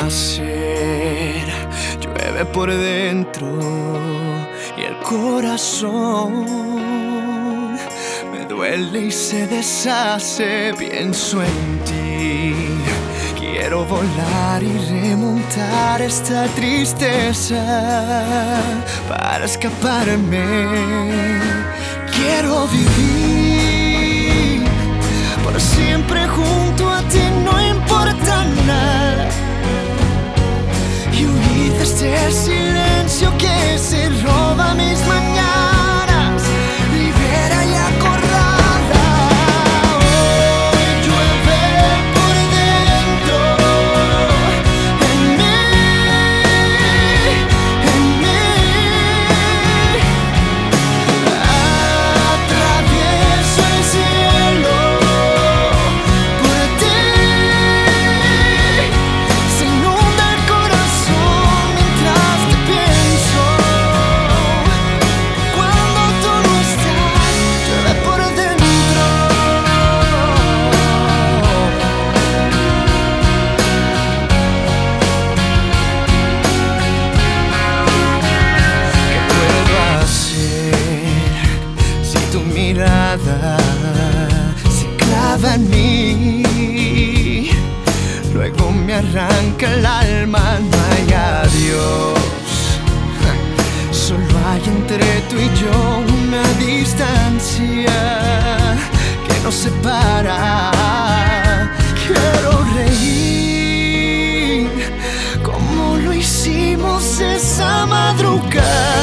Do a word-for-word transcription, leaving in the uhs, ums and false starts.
hacer? Llueve por dentro y el corazón me duele y se deshace. Pienso en ti, quiero volar y remontar esta tristeza para escaparme. Quiero vivir por siempre junto a ti, no importa nada, y huir de este silencio que se roba mis mañanas, libera y acorrala. Hoy llueve por dentro, en mí, en mí. Atravieso el cielo por ti, se inunda el corazón mientras te pienso. Cuando tú no estás, llueve por dentro. ¿Qué puedo hacer si tu mirada se clava en mí? Luego me arranca el alma, no hay adiós. Solo hay entre tú y yo una distancia que nos separa. Quiero reír como lo hicimos esa madrugada.